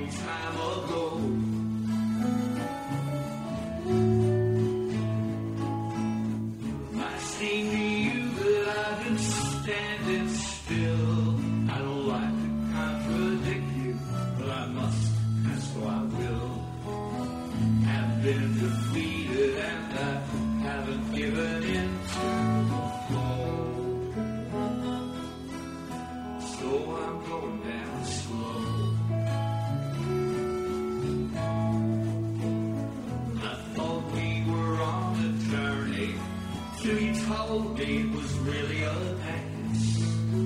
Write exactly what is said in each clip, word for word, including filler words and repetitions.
long time ago. Might seem to you that I've been standing still. I don't like to contradict you, but I must, and so I will. Have been defeated and I haven't given in to the flow. So I'm going down slow. I thought we were on a journey till you told me it was really a dance.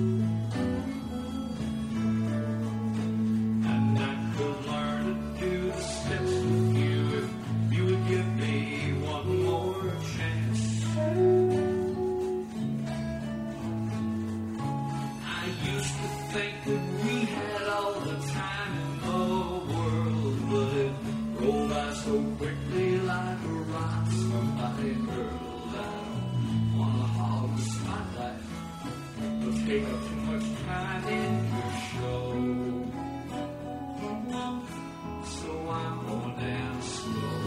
And I could learn to do the steps with you if you would give me one more chance. I used to think that we had all the time in the world, but it rolled by so quickly like a rock. Somebody hurled. I don't wanna hog the spotlight, but take up too much time in your show. So I'm going down slow.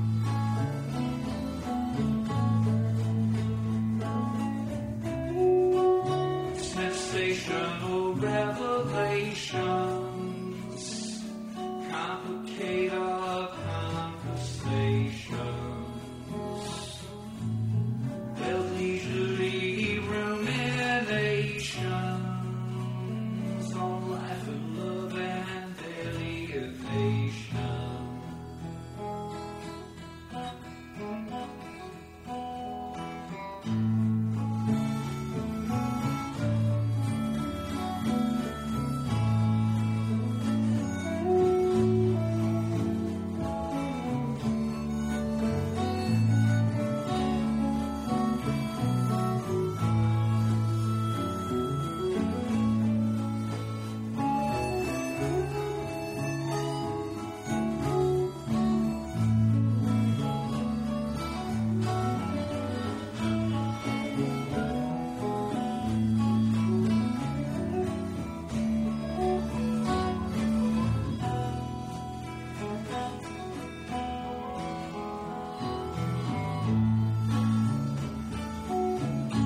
Sensational revelations complicate our conversations. There's leisurely ruminations on life and love and daily evasion.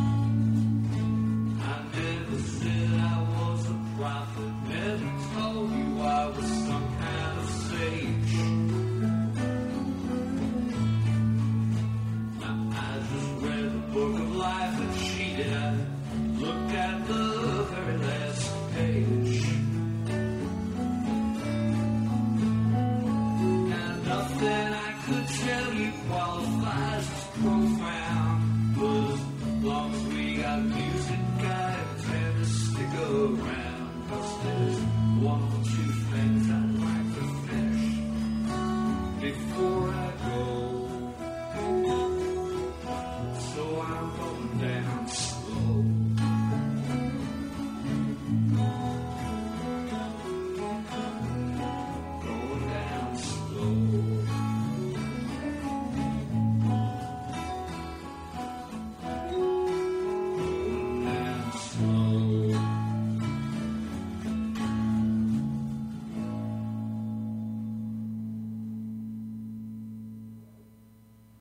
I never said I was a prophet, never told